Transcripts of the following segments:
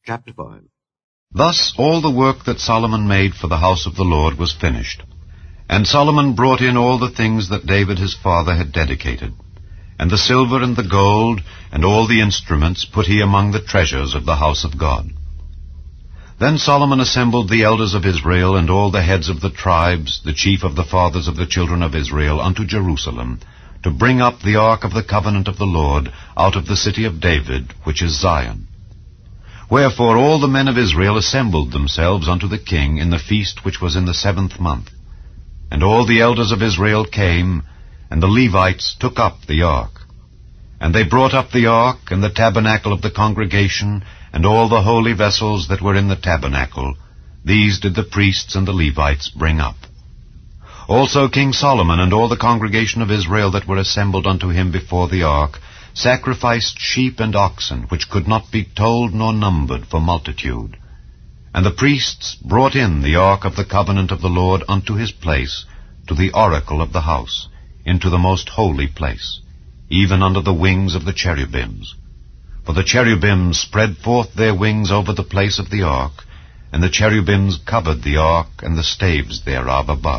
Chapter 5. Thus all the work that Solomon made for the house of the Lord was finished. And Solomon brought in all the things that David his father had dedicated. And the silver and the gold, and all the instruments put he among the treasures of the house of God. Then Solomon assembled the elders of Israel, and all the heads of the tribes, the chief of the fathers of the children of Israel, unto Jerusalem, to bring up the ark of the covenant of the Lord out of the city of David, which is Zion. Wherefore all the men of Israel assembled themselves unto the king in the feast which was in the 7th month. And all the elders of Israel came, and the Levites took up the ark. And they brought up the ark, and the tabernacle of the congregation, and all the holy vessels that were in the tabernacle. These did the priests and the Levites bring up. Also King Solomon and all the congregation of Israel that were assembled unto him before the ark sacrificed sheep and oxen, which could not be told nor numbered for multitude. And the priests brought in the ark of the covenant of the Lord unto his place, to the oracle of the house, into the most holy place, even under the wings of the cherubims. For the cherubims spread forth their wings over the place of the ark, and the cherubims covered the ark and the staves thereof above.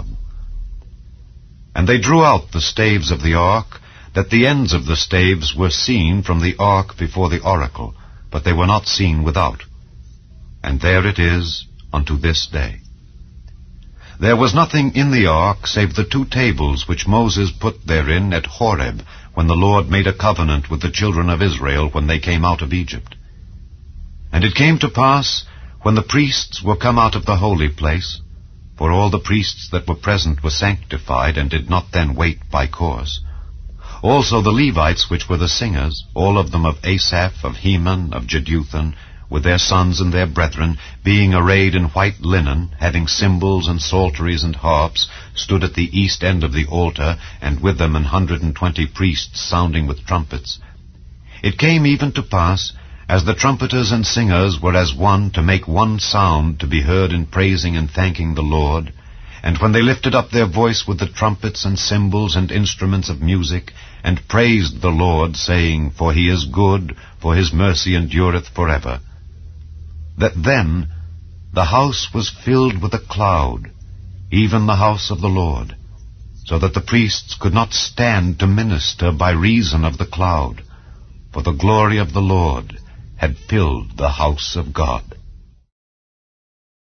And they drew out the staves of the ark, that the ends of the staves were seen from the ark before the oracle, but they were not seen without. And there it is unto this day. There was nothing in the ark save the 2 tables which Moses put therein at Horeb, when the Lord made a covenant with the children of Israel when they came out of Egypt. And it came to pass, when the priests were come out of the holy place, for all the priests that were present were sanctified, and did not then wait by course. Also the Levites, which were the singers, all of them of Asaph, of Heman, of Jeduthun, with their sons and their brethren, being arrayed in white linen, having cymbals and psalteries and harps, stood at the east end of the altar, and with them 120 priests sounding with trumpets. It came even to pass, as the trumpeters and singers were as one to make one sound to be heard in praising and thanking the Lord, and when they lifted up their voice with the trumpets and cymbals and instruments of music, and praised the Lord, saying, For he is good, for his mercy endureth forever, that then the house was filled with a cloud, even the house of the Lord, so that the priests could not stand to minister by reason of the cloud, for the glory of the Lord had filled the house of God.